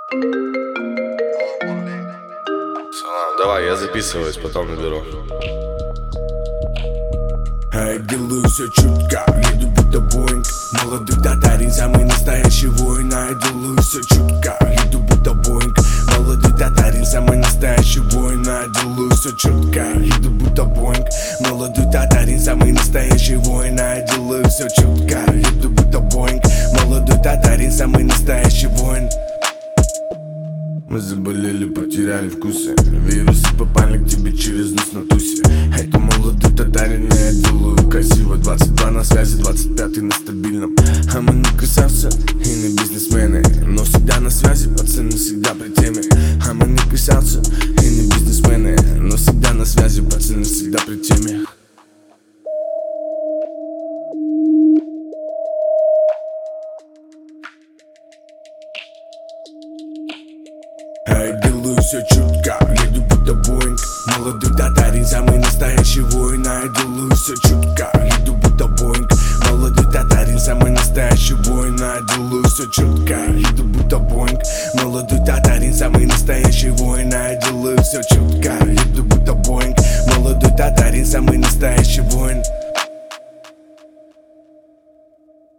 Салам, давай, я записываюсь, потом наберу. Делаю все чутко, еду будто Боинг. Молодой татарин, самый настоящий воин. Делаю все чутко, еду будто Боинг. Молодой татарин, самый настоящий воин. Делаю все чутко, еду будто Боинг. Молодой татарин, самый настоящий воин. Делаю все чутко, еду будто Боинг. Молодой татарин, самый настоящий воин. Мы заболели, потеряли вкусы. Вирусы попали к тебе через нос на тусе. Это молодой татарин, я делаю красиво. 22 на связи, 25 на стабильном. А мы не красавцы и не бизнесмены, но всегда на связи, пацаны всегда при теме. А мы не красавцы и не бизнесмены, но всегда на связи, пацаны всегда при теме. Делаю все чутко, еду будто Боинг. Молодой татарин, самый настоящий воин. Делаю все чутко, еду будто Боинг. Молодой татарин, самый настоящий воин. Делаю все чутко, еду будто Боинг. Молодой татарин, самый настоящий воин. Делаю все чутко, еду будто Боинг. Молодой татарин, самый настоящий воин.